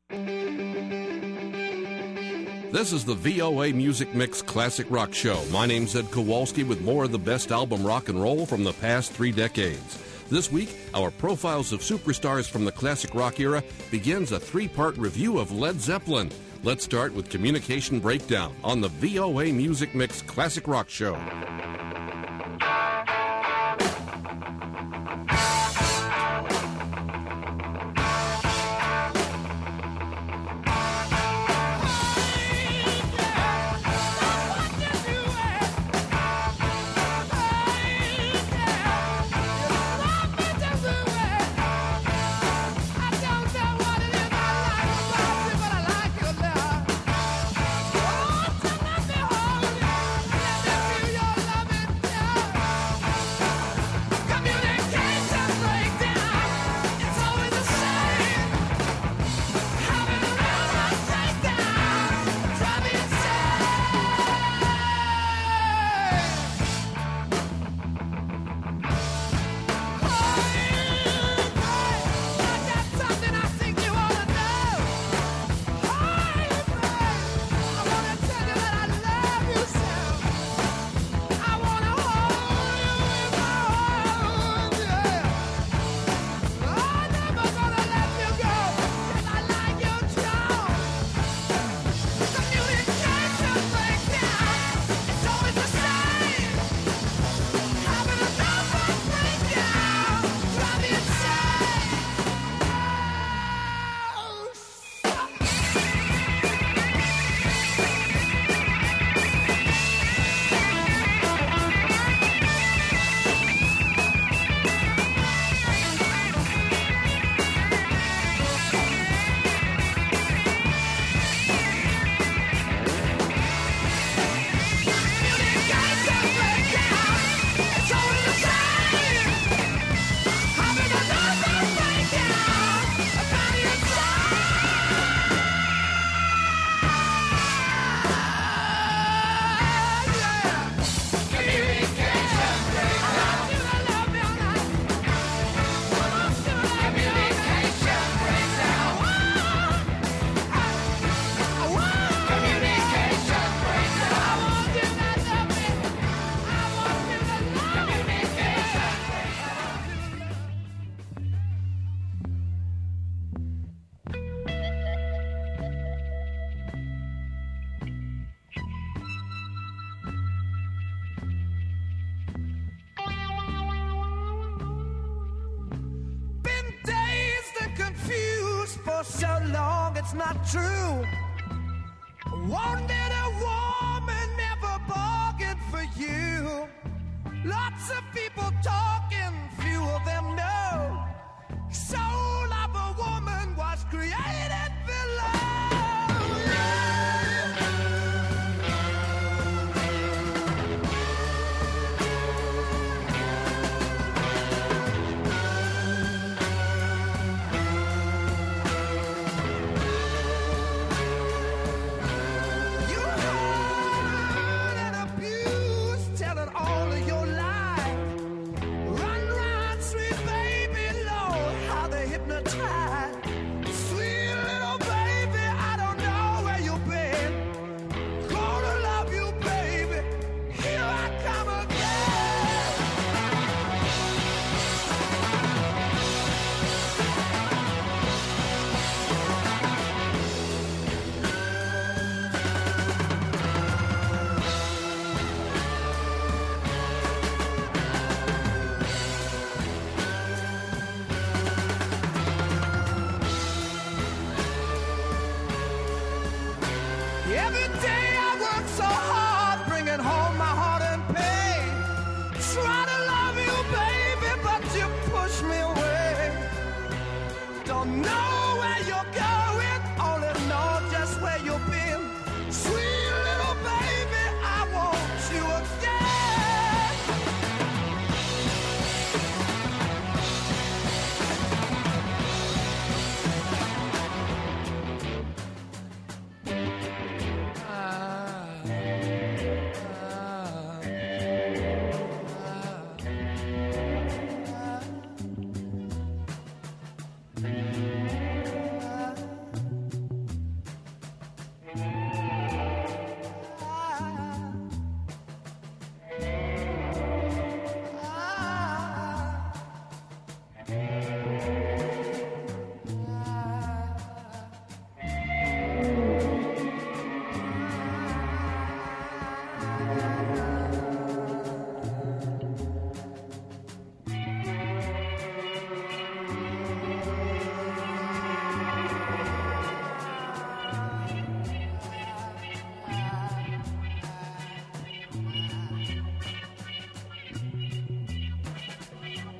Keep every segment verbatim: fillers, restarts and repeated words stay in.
This is the V O A Music Mix Classic Rock Show. My name's Ed Kowalski with more of the best album rock and roll from the past three decades. This week, our Profiles of Superstars from the Classic Rock era begins a three-part review of Led Zeppelin. Let's start with Communication Breakdown on the V O A Music Mix Classic Rock Show. So long it's not true. Wanted a woman, never bargained for you. Lots of people talking, few of them know. Soul of a woman was created below.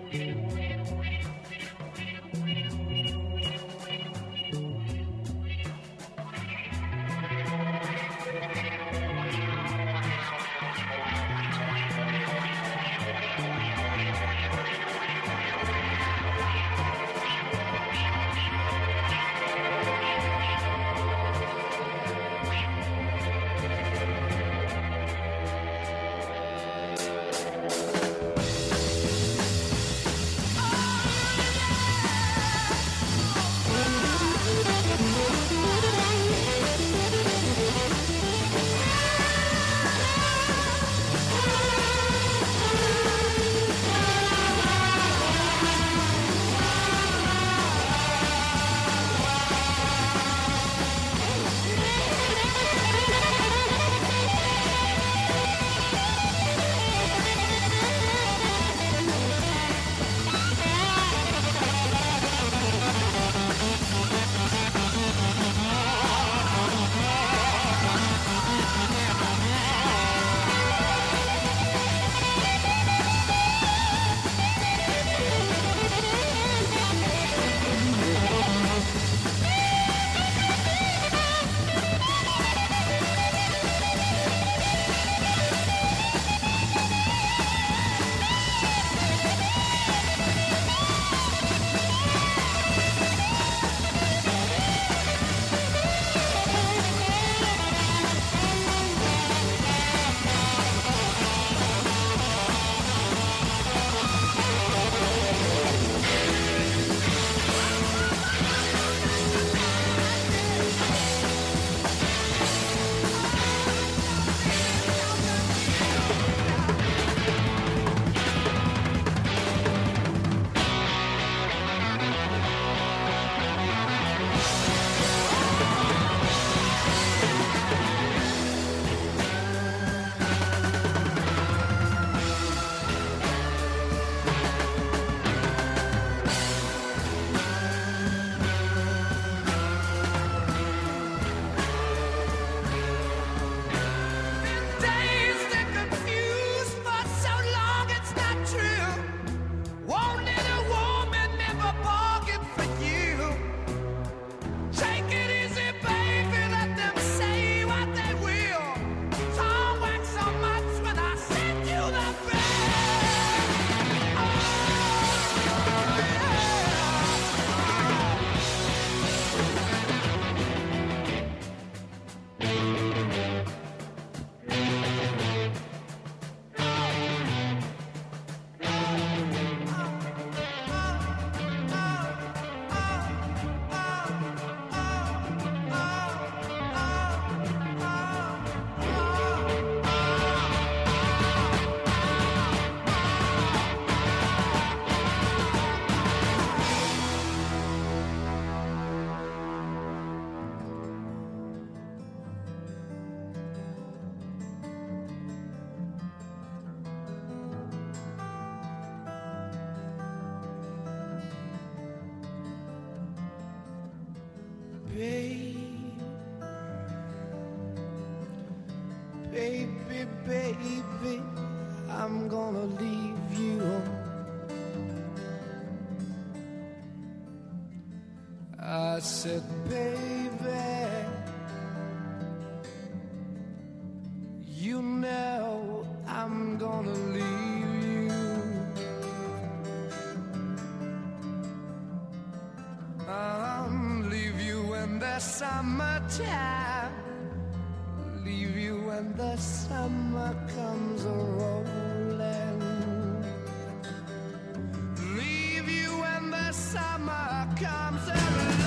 Baby, baby, I'm gonna leave you. I said, baby, you know I'm gonna leave you. I'll leave you in the summertime, leave you when the summer comes a-rolling, leave you when the summer comes along.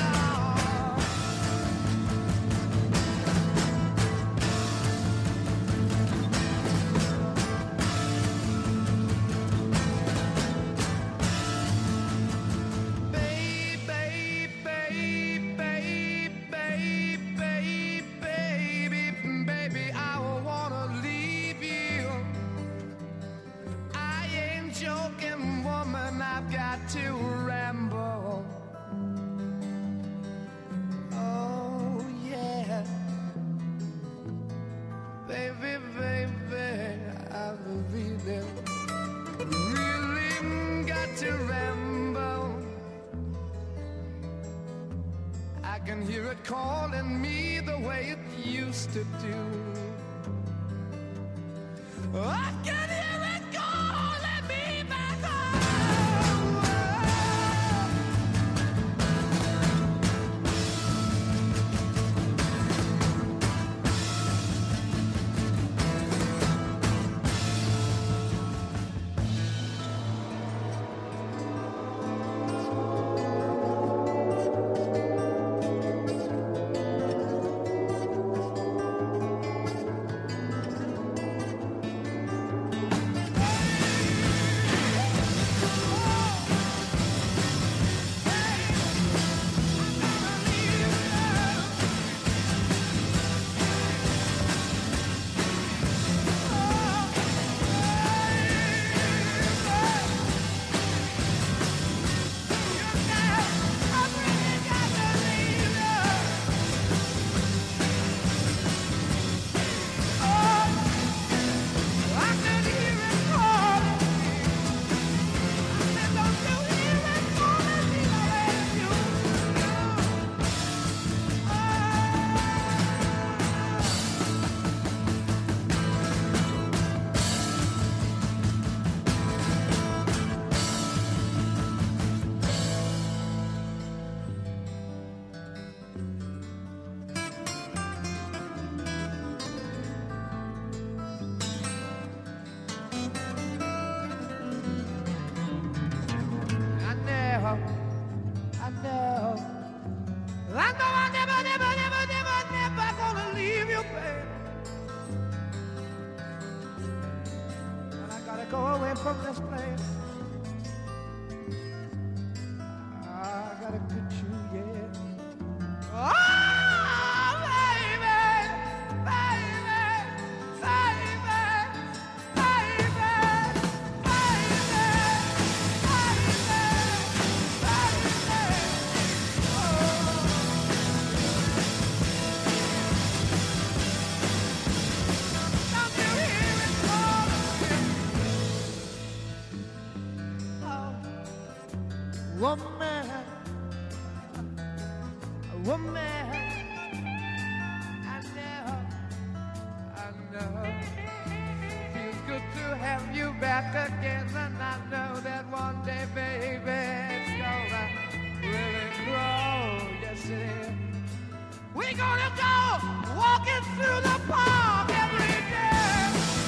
To ramble, calling me the way it used to do. I can hear it calling me back home. Woman, woman, I know, I know. Feels good to have you back again, and I know that one day, baby, it's gonna really grow. Yes, it is. We're gonna go walking through the park every day.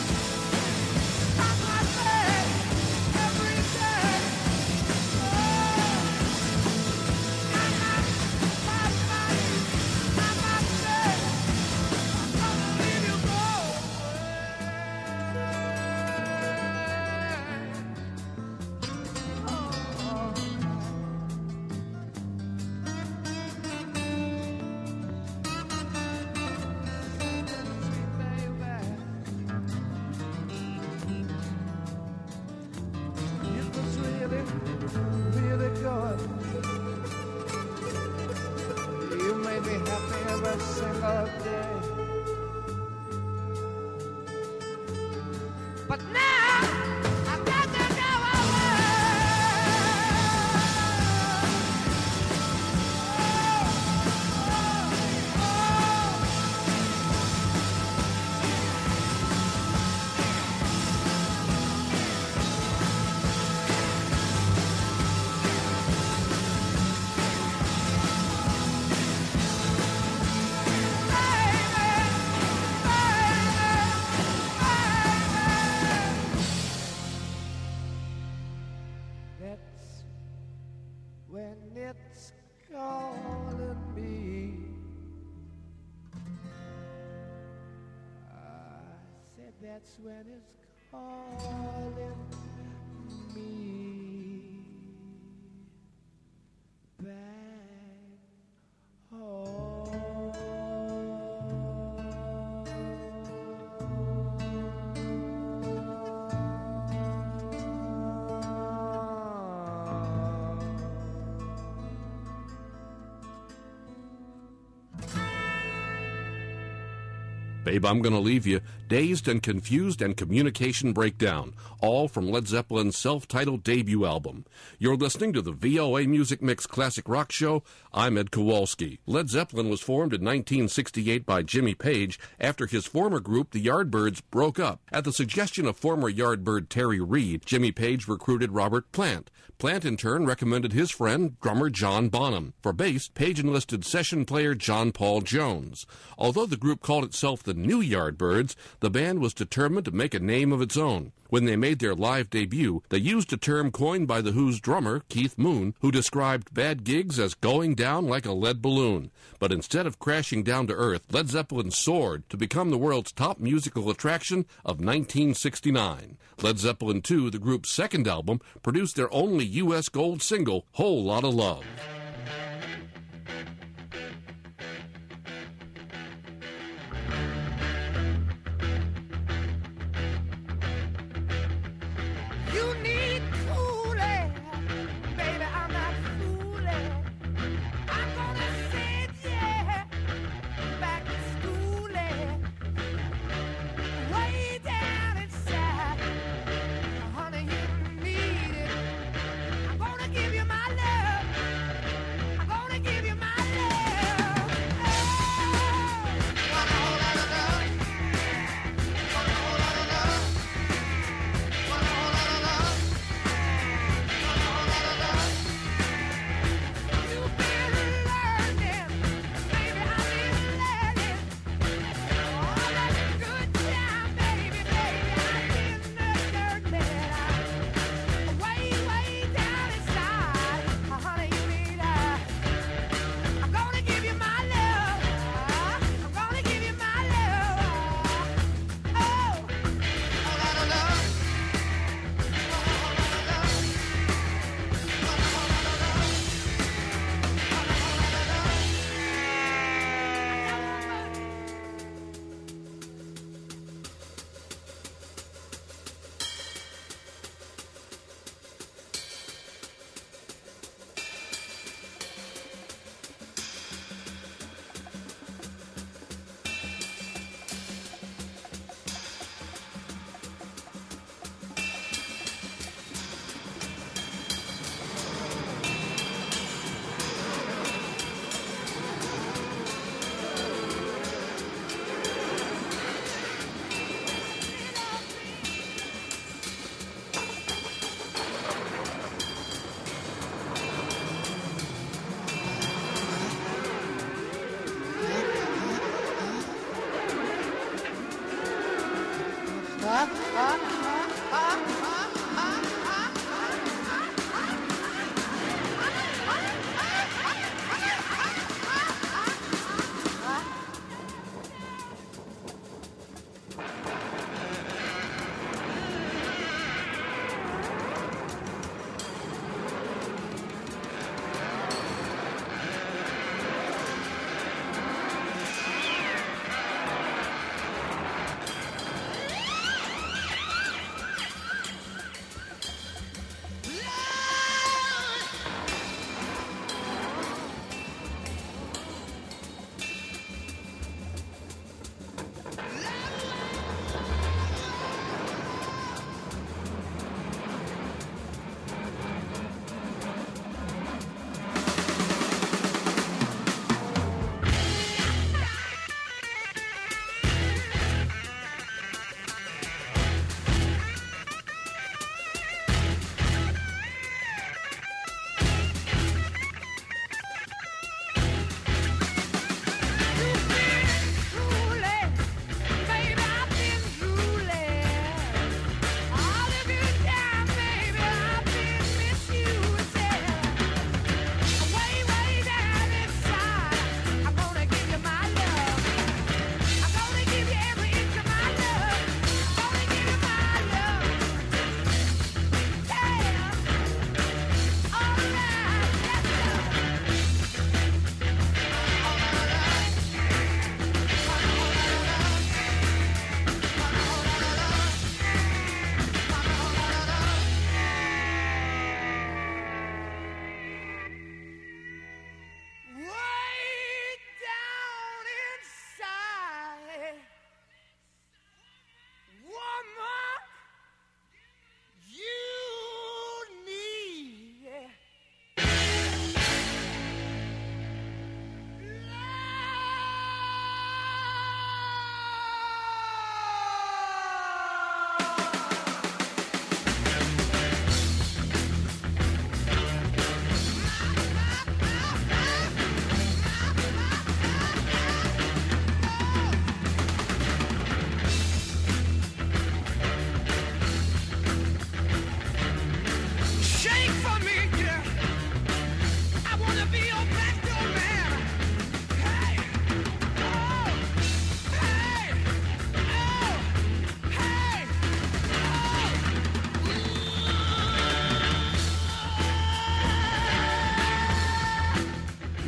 I say every day. Really good. You made me happy every single day. But now I've got to go away. When it's calling me, I said that's when it's calling me back home. Babe, I'm Gonna Leave You, Dazed and Confused and Communication Breakdown, all from Led Zeppelin's self-titled debut album. You're listening to the V O A Music Mix Classic Rock Show. I'm Ed Kowalski. Led Zeppelin was formed in nineteen sixty-eight by Jimmy Page after his former group, the Yardbirds, broke up. At the suggestion of former Yardbird Terry Reid, Jimmy Page recruited Robert Plant. Plant, in turn, recommended his friend, drummer John Bonham. For bass, Page enlisted session player John Paul Jones. Although the group called itself the New Yardbirds, the band was determined to make a name of its own. When they made their live debut, they used a term coined by The Who's drummer, Keith Moon, who described bad gigs as going down like a lead balloon. But instead of crashing down to earth, Led Zeppelin soared to become the world's top musical attraction of nineteen sixty-nine. Led Zeppelin two, the group's second album, produced their only U S gold single, Whole Lotta Love.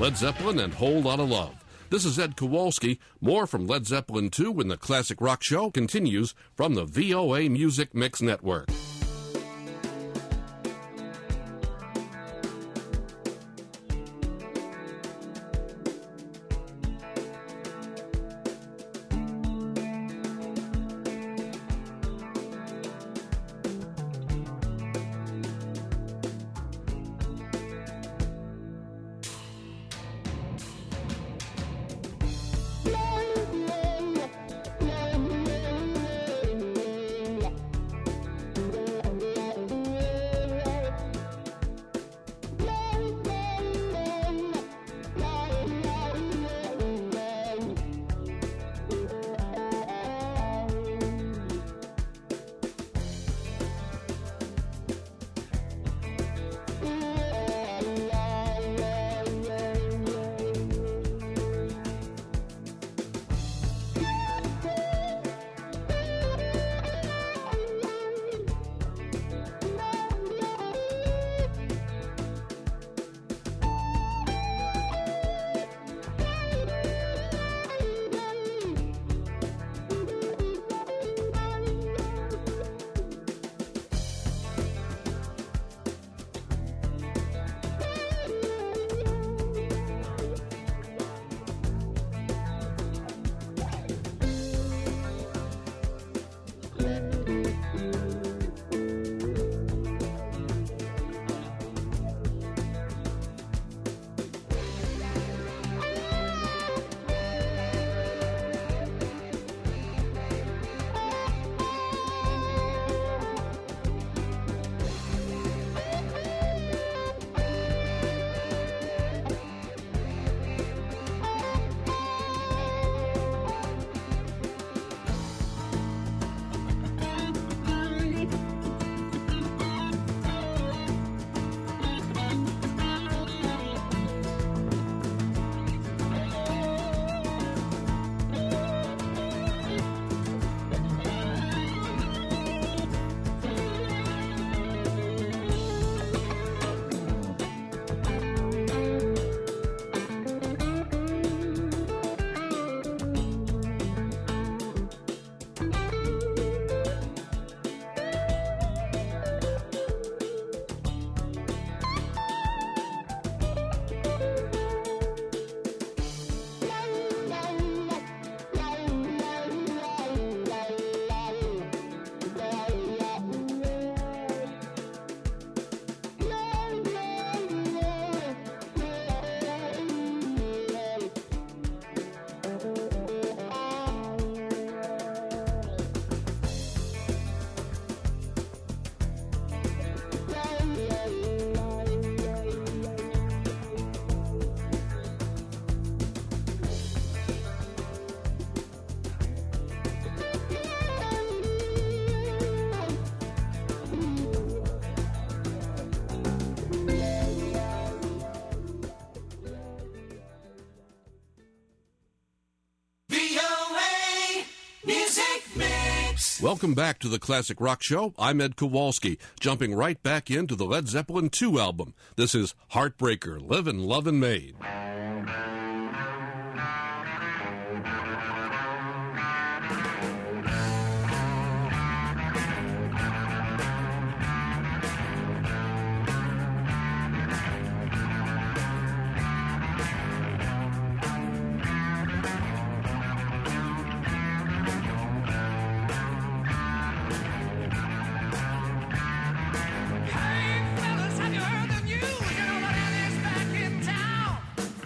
Led Zeppelin and Whole Lotta Love. This is Ed Kowalski. More from Led Zeppelin two when the Classic Rock Show continues from the V O A Music Mix Network. Welcome back to the Classic Rock Show. I'm Ed Kowalski, jumping right back into the Led Zeppelin two album. This is Heartbreaker, Livin', Lovin' Made. Hey, fellas, have you heard the news? You know that Annie's back in town.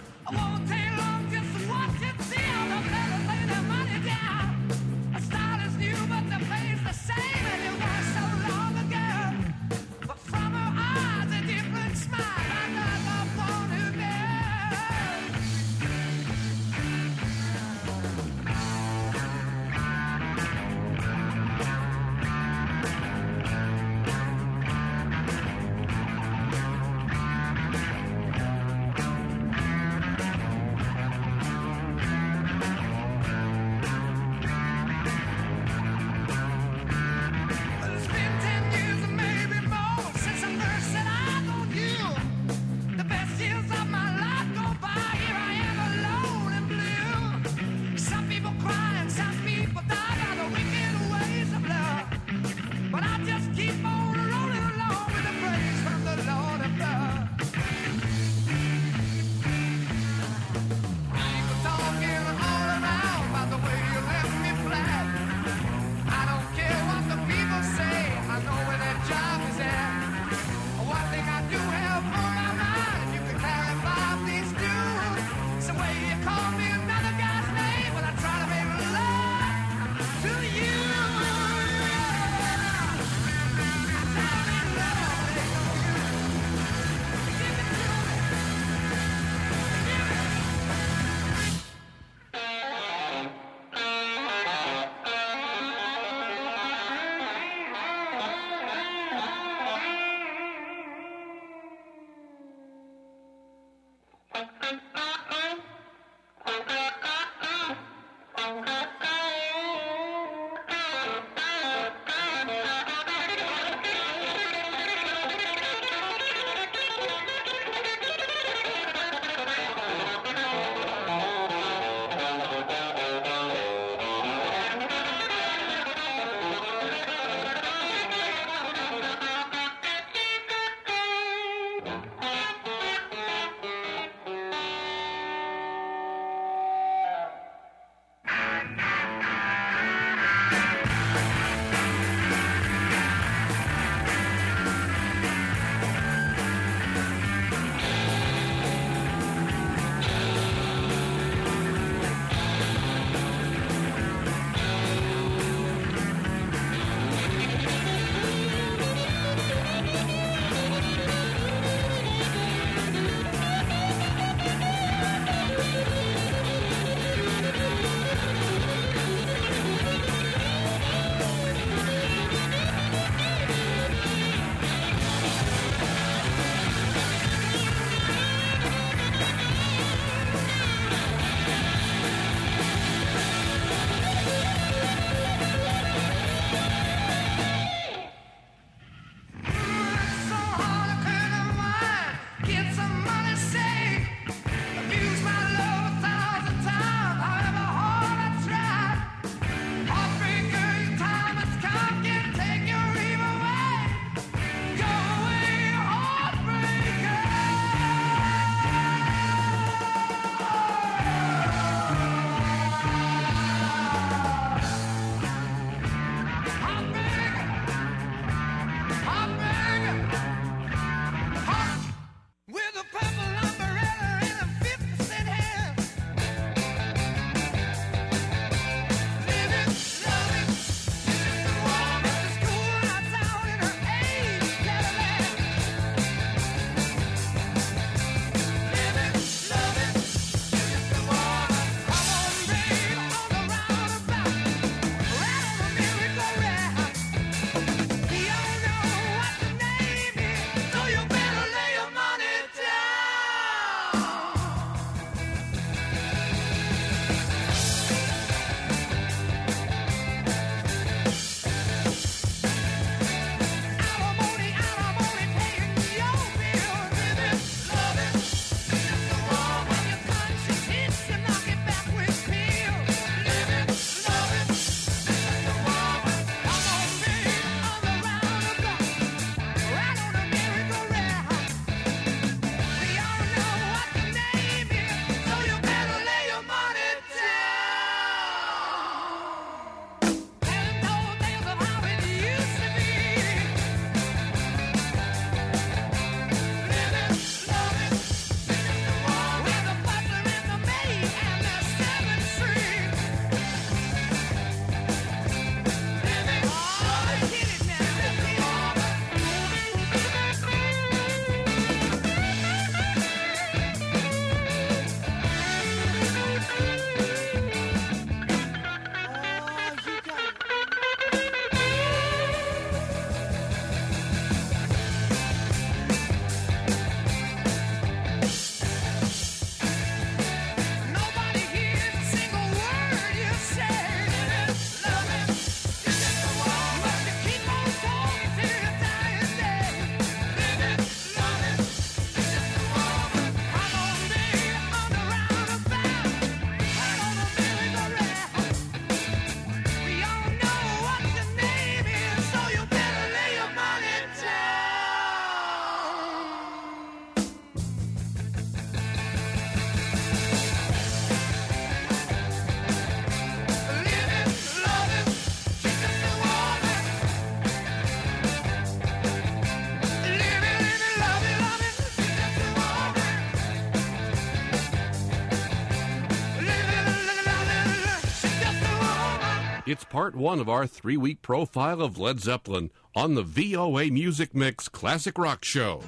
It's part one of our three-week profile of Led Zeppelin on the V O A Music Mix Classic Rock Show.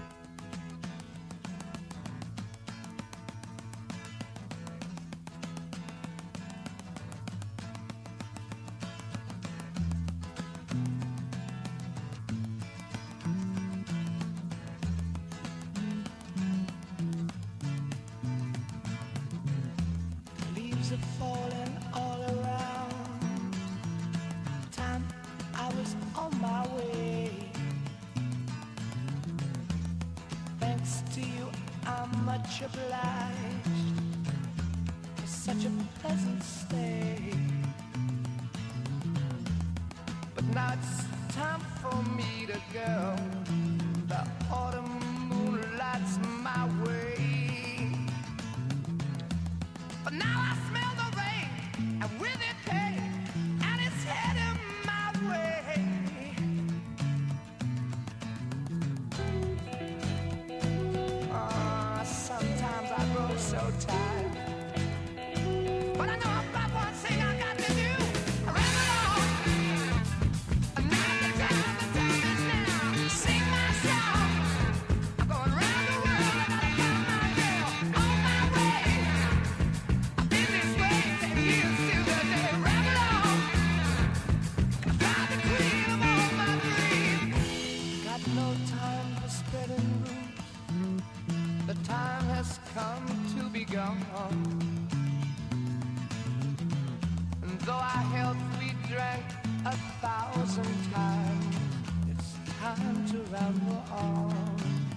Leaves are falling all around. Time I was on my way. Thanks to you, I'm much obliged for such a pleasant stay. But now it's time for me to go. The autumn moon lights my way. But now I smell the rain, and with it pain, and it's heading my way. Ah, sometimes I grow so tired, but I know about one thing I got to do. I run along, and now the time, the time is now. Sing my song. I'm going round the world, I gotta find my girl on my way. Been this way ten years to the day. Run along, I found the queen of all my dreams. Got no time for spreading rumors. The time has come to be gone. And though our health we drank a thousand times, it's time to ramble on.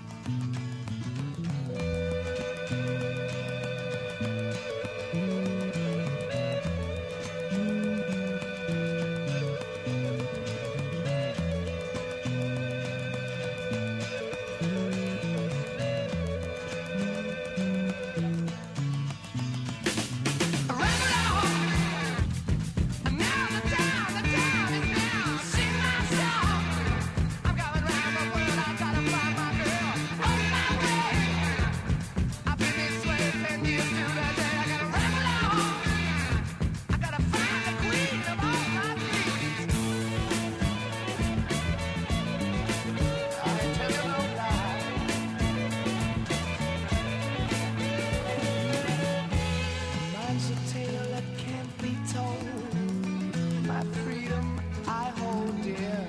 Mine's a tale that can't be told. My freedom I hold dear.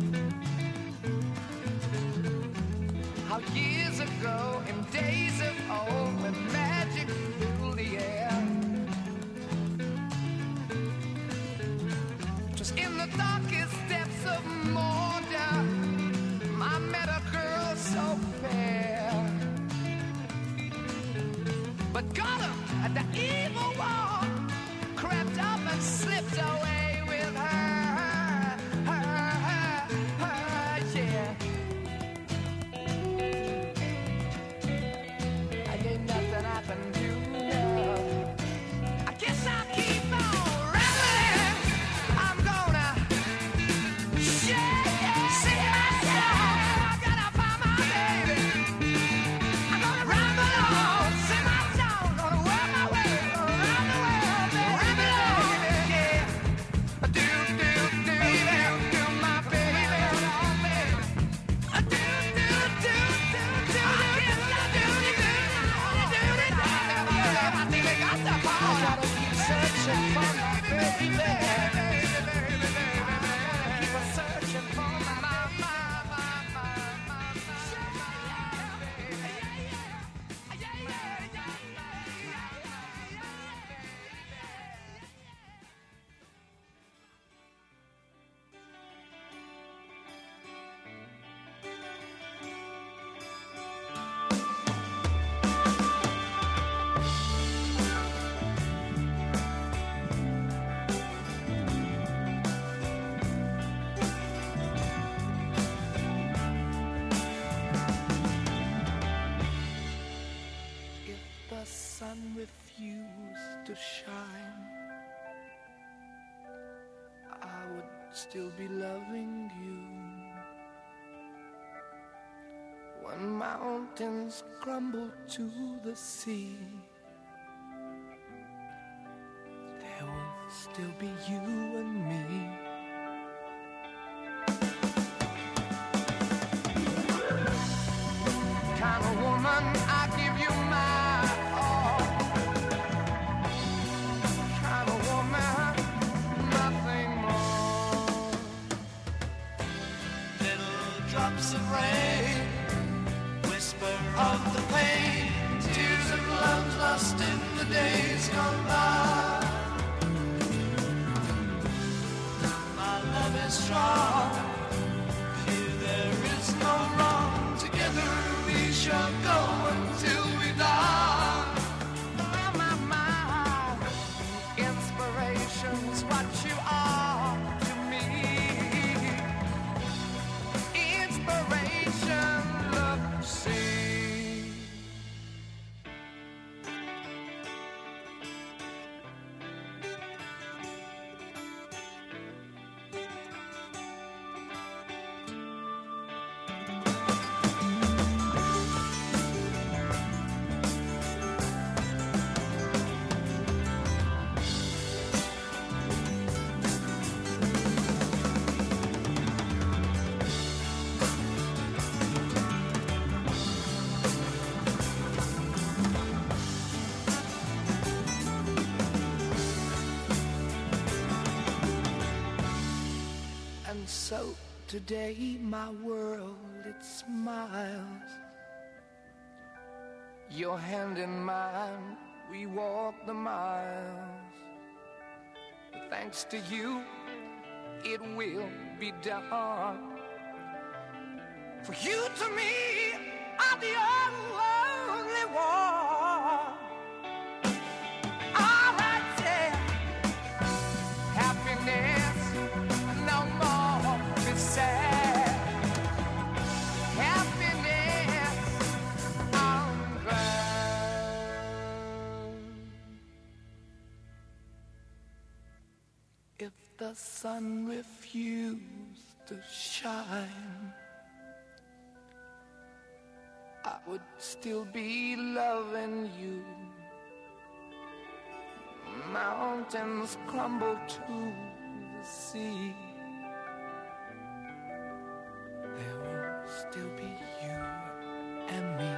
How years ago, in days of old, when magic filled the air, just in the darkest depths of Mordor, I met a girl so fair. But Gollum, the evil one, crept up and slipped away with her, her, her, her, yeah. And ain't nothing I can do now. I guess I'll keep on rambling. I'm gonna shake, sing my song. I gotta find my baby. I'm gonna ramble on, sing my song, gonna work my way around the world, baby. Ramble on, yeah. Do, do, do, do, my baby. Do, do, do, do, do, I guess I do, do, do, do, do. I think I got the power. I gotta keep searching for my baby. Keep on searching for my, my, my, my, my, my, If the sun refused to shine, I would still be loving you. When mountains crumble to the sea, there will still be you and me. Kind of woman, I give you my all. Kind of woman, nothing more. Little drops of rain, whisper of the pain, tears of love lost in the days gone by. My love is strong, here there is no wrong. Together we shall go until we die. My, my, my, inspiration's what you are to me. Inspiration, look, see. And so today my world, it smiles. Your hand in mine, we walk the miles. But thanks to you, it will be done. For you to me are the only one. All right, yeah. Happiness, no more be sad. Happiness, I'm glad. If the sun refused to shine, I would still be loving you. Mountains crumble to the sea, there will still be you and me.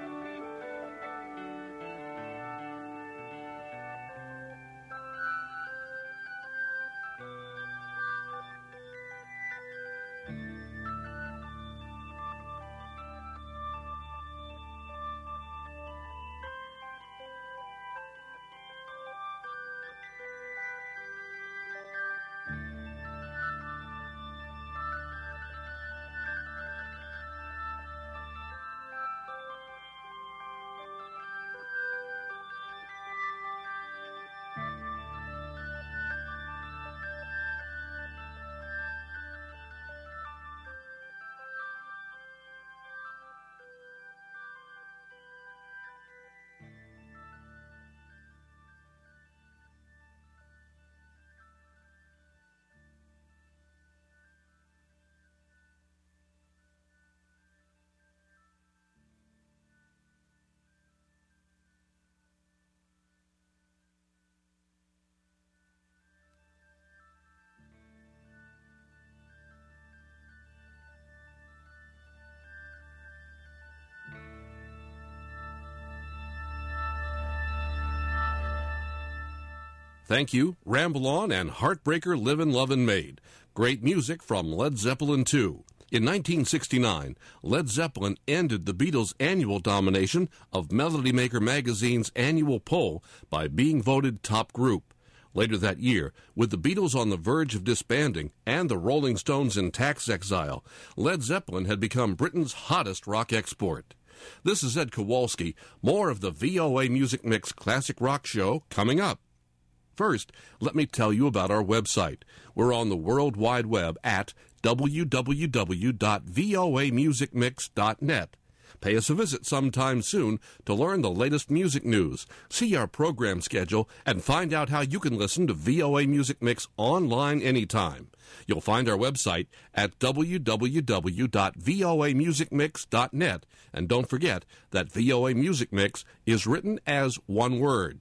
Thank you, Ramble On and Heartbreaker Livin' Lovin' Maid. Great music from Led Zeppelin two. In nineteen sixty-nine, Led Zeppelin ended the Beatles' annual domination of Melody Maker magazine's annual poll by being voted top group. Later that year, with the Beatles on the verge of disbanding and the Rolling Stones in tax exile, Led Zeppelin had become Britain's hottest rock export. This is Ed Kowalski. More of the V O A Music Mix Classic Rock Show coming up. First, let me tell you about our website. We're on the World Wide Web at w w w dot v o a music mix dot net. Pay us a visit sometime soon to learn the latest music news, see our program schedule, and find out how you can listen to V O A Music Mix online anytime. You'll find our website at w w w dot v o a music mix dot net. And don't forget that V O A Music Mix is written as one word.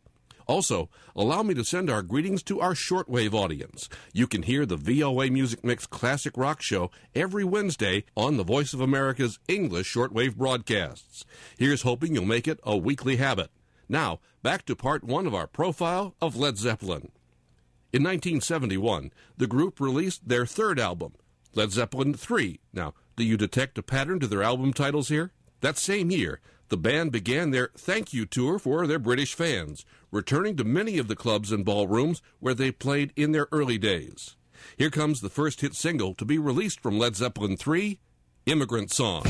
Also, allow me to send our greetings to our shortwave audience. You can hear the V O A Music Mix Classic Rock Show every Wednesday on the Voice of America's English shortwave broadcasts. Here's hoping you'll make it a weekly habit. Now, back to part one of our profile of Led Zeppelin. In nineteen seventy-one, the group released their third album, Led Zeppelin three. Now, do you detect a pattern to their album titles here? That same year, the band began their thank you tour for their British fans, returning to many of the clubs and ballrooms where they played in their early days. Here comes the first hit single to be released from Led Zeppelin three, Immigrant Song.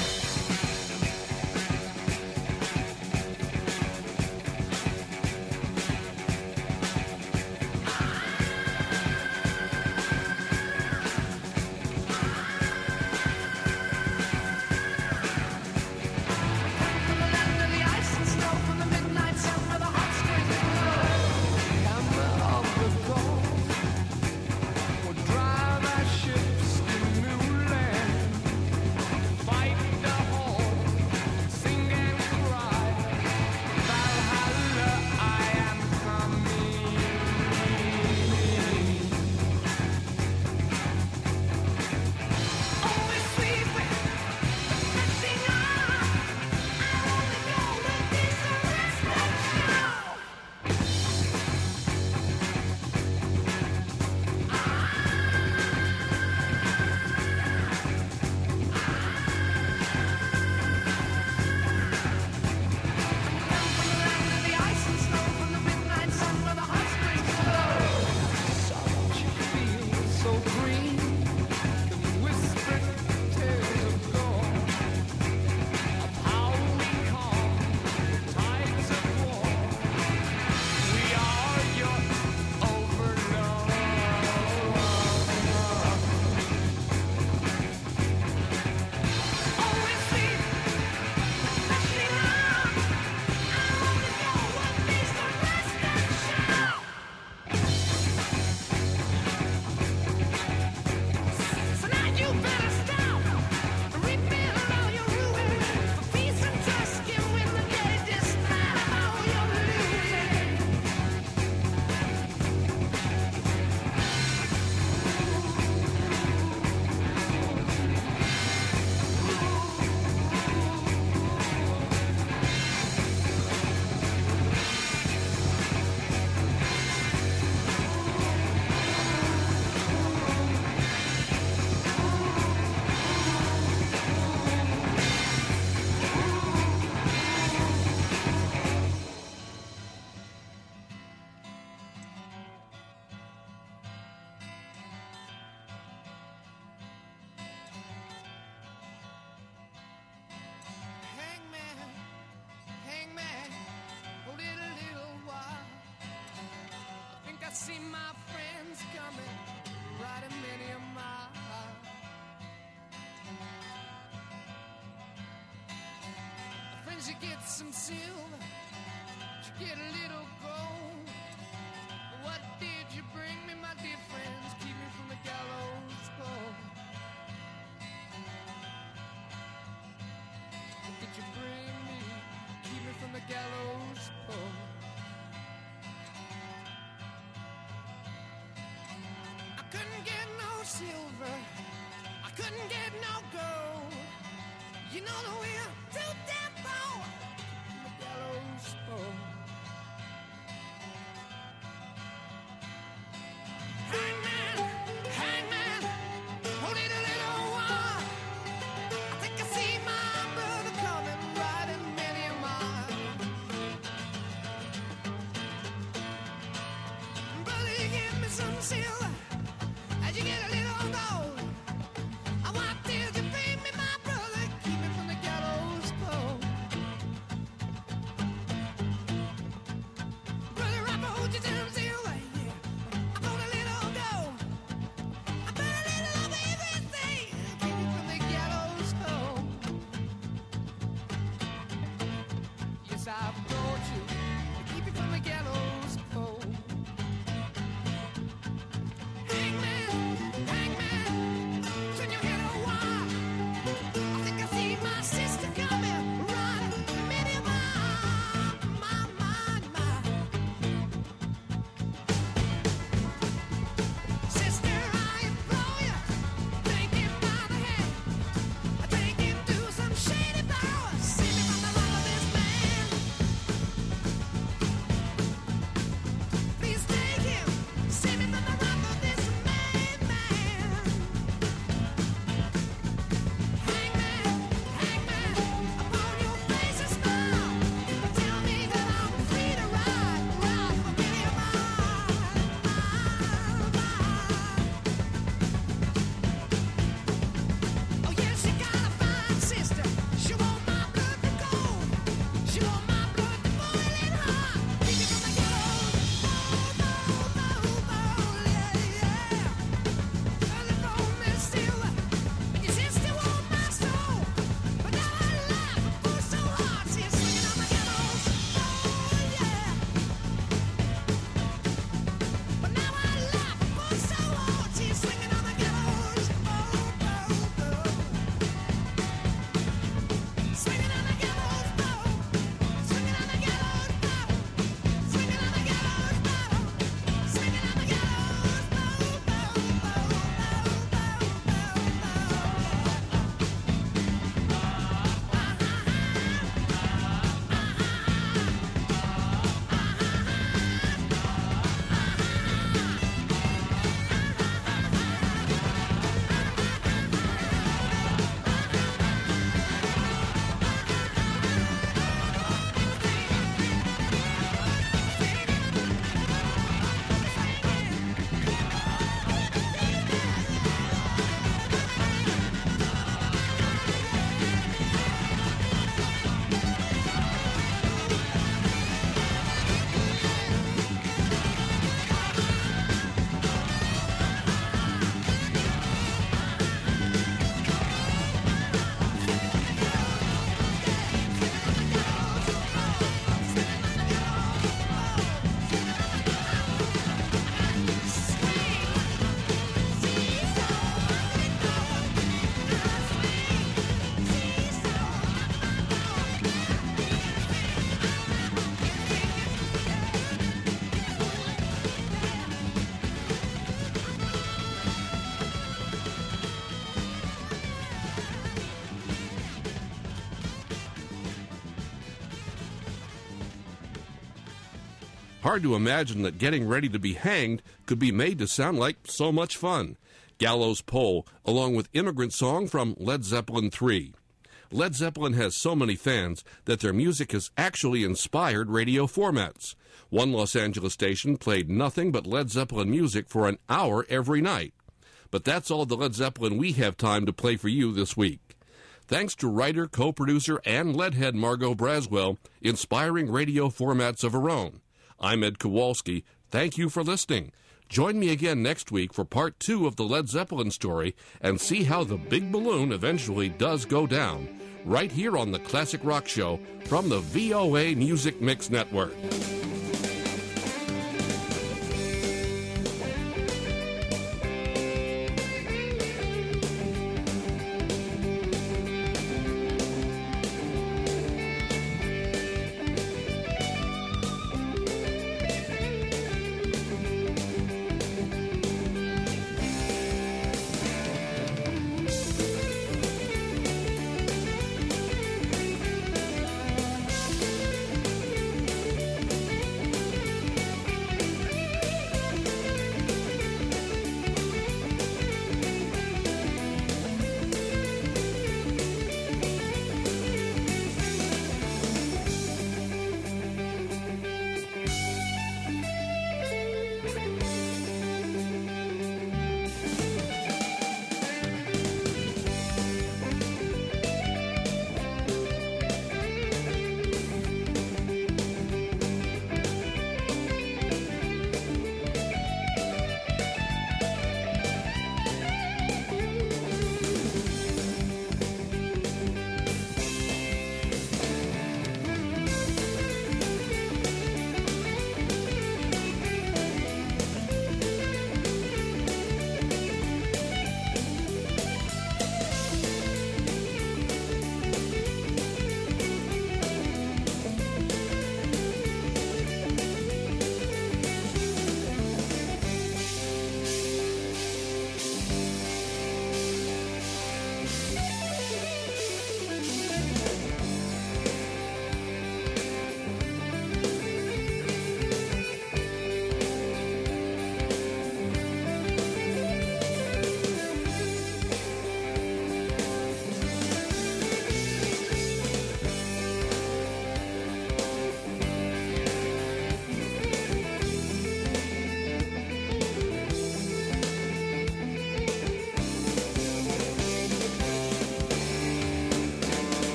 See my friends coming, riding many a mile. Friends, you get some silver, you get a little gold. What did you bring me, my dear friends? Keep me from the gallows pole. What did you bring me? Keep me from the gallows pole. Couldn't get no silver, I couldn't get no gold. You know the way I'm too damn poor from the gallows pole. Hangman, hangman, hold it a little while. I think I see my brother coming, riding many a mile. Brother, you give me some silver, you get a little gold. I want till you pay me, my brother, keep me from the gallows pole. Hard to imagine that Getting Ready to Be Hanged could be made to sound like so much fun. Gallows Pole, along with Immigrant Song from Led Zeppelin three. Led Zeppelin has so many fans that their music has actually inspired radio formats. One Los Angeles station played nothing but Led Zeppelin music for an hour every night. But that's all the Led Zeppelin we have time to play for you this week. Thanks to writer, co-producer, and leadhead Margot Braswell, inspiring radio formats of her own. I'm Ed Kowalski. Thank you for listening. Join me again next week for part two of the Led Zeppelin story and see how the big balloon eventually does go down, right here on the Classic Rock Show from the V O A Music Mix Network.